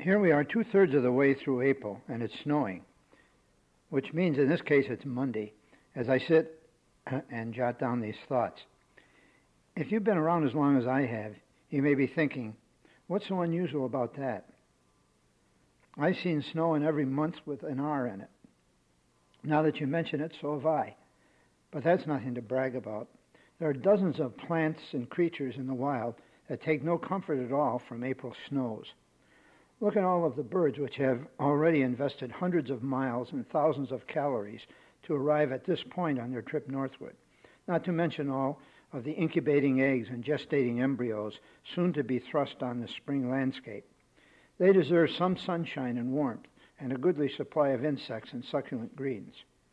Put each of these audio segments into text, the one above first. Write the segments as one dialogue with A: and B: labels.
A: Here we are 2/3 of the way through April, and it's snowing, which means in this case it's Monday, as I sit and jot down these thoughts. If you've been around as long as I have, you may be thinking, what's so unusual about that? I've seen snow in every month with an R in it. Now that you mention it, so have I. But that's nothing to brag about. There are dozens of plants and creatures in the wild that take no comfort at all from April snows. Look at all of the birds which have already invested hundreds of miles and thousands of calories to arrive at this point on their trip northward, not to mention all of the incubating eggs and gestating embryos soon to be thrust on the spring landscape. They deserve some sunshine and warmth and a goodly supply of insects and succulent greens.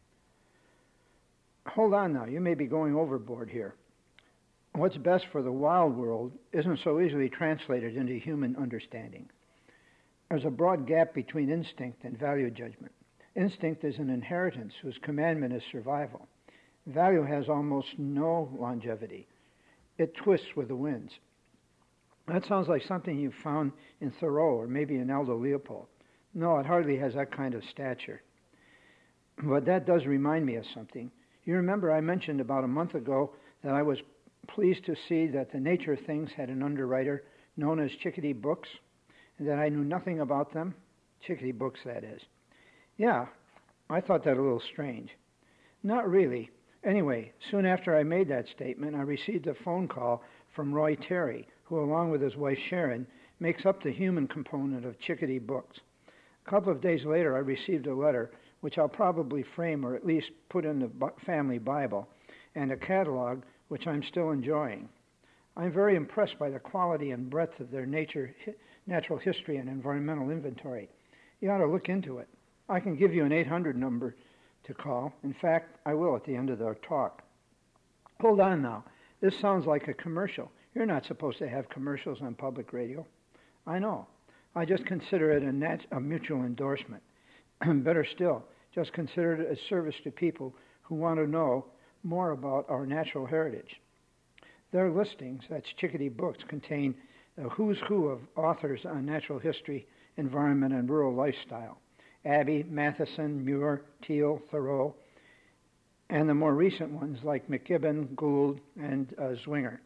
A: Hold on now, you may be going overboard here. What's best for the wild world isn't so easily translated into human understanding. There's a broad gap between instinct and value judgment. Instinct is an inheritance whose commandment is survival. Value has almost no longevity. It twists with the winds. That sounds like something you found in Thoreau or maybe in Aldo Leopold. No, it hardly has that kind of stature. But that does remind me of something. You remember I mentioned about a month ago that I was pleased to see that the Nature of Things had an underwriter known as Chickadee Books, and that I knew nothing about them. Chickadee Books, that is. Yeah, I thought that a little strange. Not really. Anyway, soon after I made that statement, I received a phone call from Roy Terry, who, along with his wife Sharon, makes up the human component of Chickadee Books. A couple of days later, I received a letter, which I'll probably frame or at least put in the family Bible, and a catalog, which I'm still enjoying. I'm very impressed by the quality and breadth of their natural history and environmental inventory. You ought to look into it. I can give you an 800 number to call. In fact, I will at the end of our talk. Hold on now. This sounds like a commercial. You're not supposed to have commercials on public radio. I know. I just consider it a mutual endorsement. Better still, just consider it a service to people who want to know more about our natural heritage. Their listings, that's Chickadee Books, contain a who's who of authors on natural history, environment, and rural lifestyle. Abbey, Matheson, Muir, Teal, Thoreau, and the more recent ones like McKibben, Gould, and Zwinger.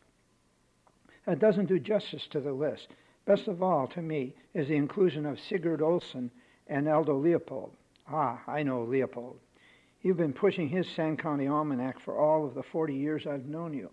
A: That doesn't do justice to the list. Best of all, to me, is the inclusion of Sigurd Olson and Aldo Leopold. Ah, I know Leopold. You've been pushing his Sand County Almanac for all of the 40 years I've known you.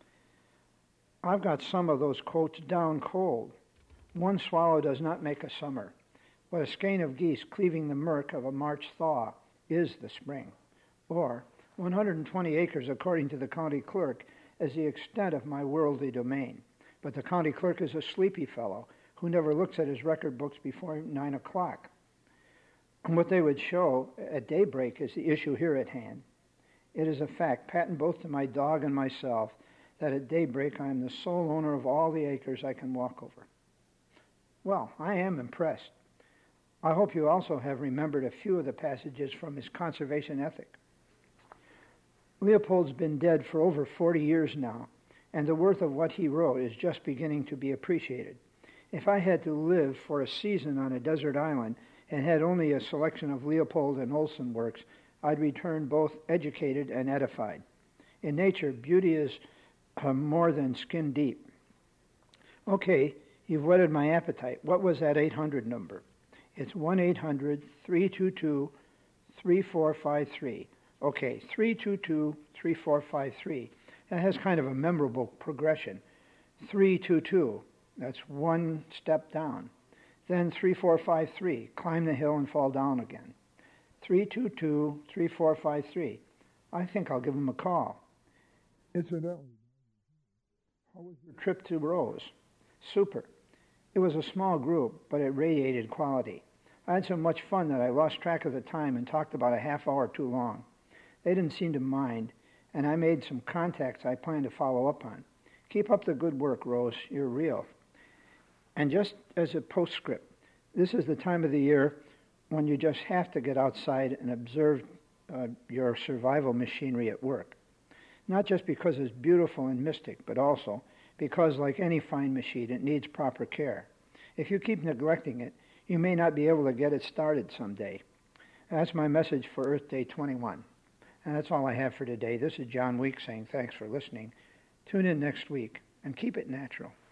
A: I've got some of those quotes down cold. One swallow does not make a summer, but a skein of geese cleaving the murk of a March thaw is the spring. Or 120 acres, according to the county clerk, is the extent of my worldly domain. But the county clerk is a sleepy fellow who never looks at his record books before 9 o'clock. And what they would show at daybreak is the issue here at hand. It is a fact, patent both to my dog and myself, that at daybreak I am the sole owner of all the acres I can walk over. Well, I am impressed. I hope you also have remembered a few of the passages from his conservation ethic. Leopold's been dead for over 40 years now, and the worth of what he wrote is just beginning to be appreciated. If I had to live for a season on a desert island and had only a selection of Leopold and Olson works, I'd return both educated and edified. In nature, beauty is more than skin deep. Okay, you've whetted my appetite. What was that 800 number? It's 1-800-322-3453. Okay, 322-3453. That has kind of a memorable progression. 322, that's one step down. Then 3453, climb the hill and fall down again. 322-3453. I think I'll give him a call. Incidentally, how was your trip to Rose? Super. It was a small group, but it radiated quality. I had so much fun that I lost track of the time and talked about a half hour too long. They didn't seem to mind, and I made some contacts I plan to follow up on. Keep up the good work, Rose. You're real. And just as a postscript, this is the time of the year when you just have to get outside and observe your survival machinery at work. Not just because it's beautiful and mystic, but also because, like any fine machine, it needs proper care. If you keep neglecting it, You may not be able to get it started someday. That's my message for Earth Day 21. And that's all I have for today. This is John Week saying thanks for listening. Tune in next week and keep it natural.